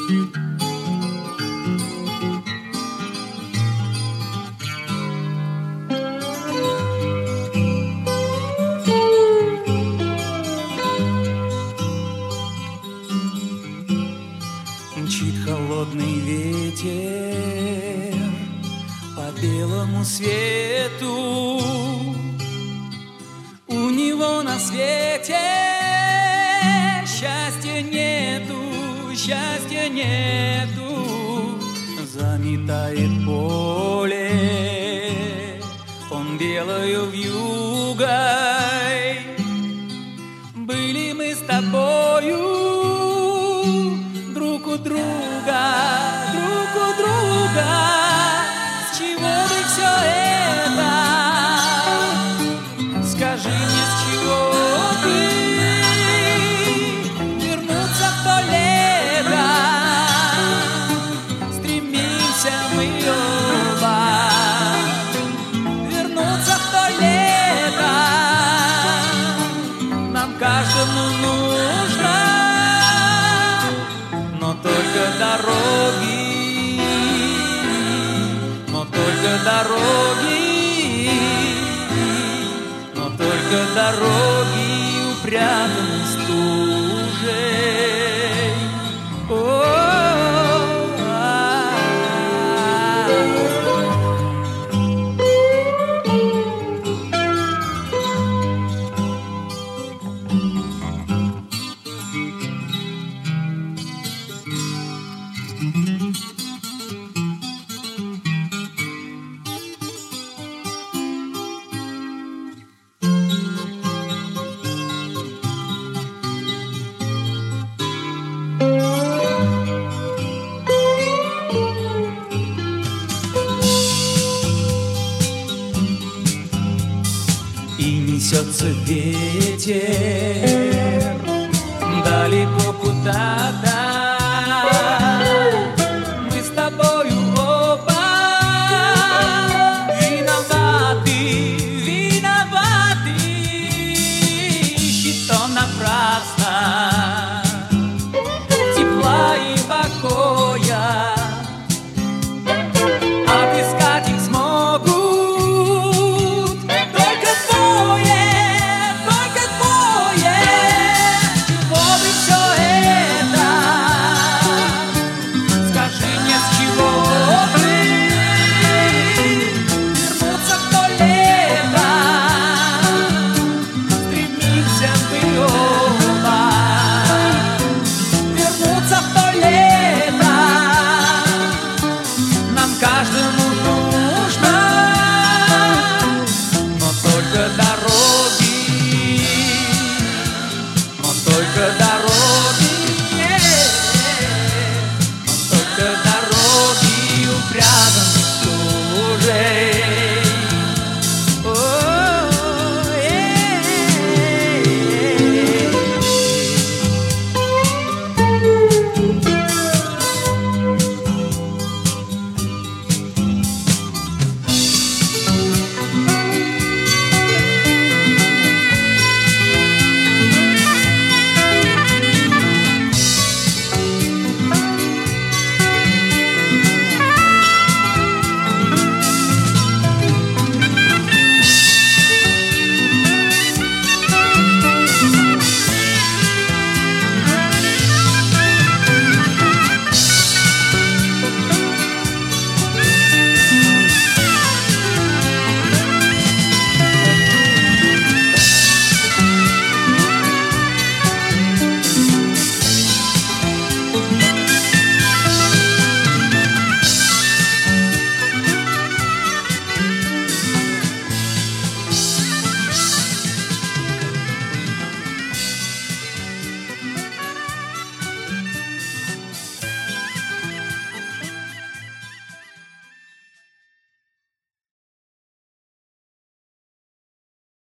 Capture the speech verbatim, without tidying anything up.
Мчит холодный ветер по белому свету. У него на свете счастья нету, счастья нету. Заметает поле он белою вьюгой. Были мы с тобою друг у друга, друг у друга. С чего бы все это? Скажи мне, с чего бы вернуться в то лето? Стремимся мы оба вернуться в то лето. Нам каждому нужно только дороги, но только дороги, но только дороги упрятаны стужей. И несется ветер